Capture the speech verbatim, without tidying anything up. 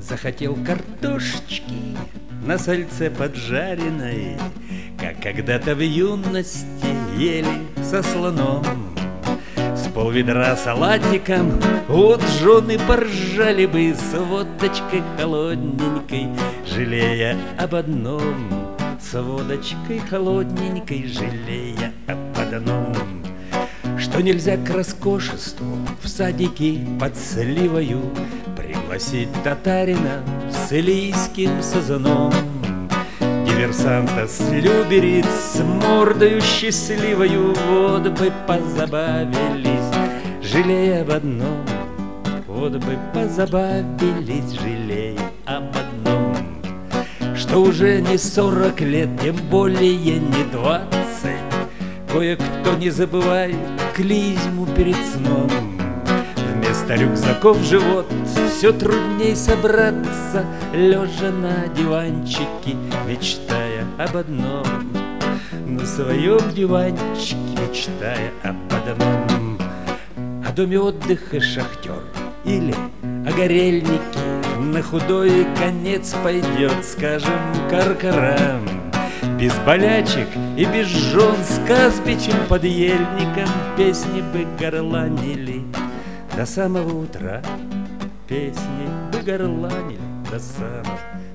захотел картошечки на сальце поджаренной, как когда-то в юности ели со слоном. С полведра салатиком вот жены поржали бы с водочкой холодненькой, жалея об одном, с водочкой холодненькой, жалея об одном, что нельзя к роскошеству в садике под сливою пригласить татарина с илийским сазаном, диверсанта с любериц с мордою счастливою, вот бы позабавились, жалея об одном, вот бы позабавились, жалея об одном, что уже не сорок лет, тем более не двадцать, кое-кто не забывает клизму перед сном. Вместо рюкзаков живот все трудней собраться, лежа на диванчике, мечтая об одном, на своем диванчике, мечтая об одном, о доме отдыха шахтер или о горельнике. На худой конец пойдет, скажем, каркарам, без болячек и без жен, с Казбичем под ельником песни бы горланили до самого утра, песни бы горланили до самого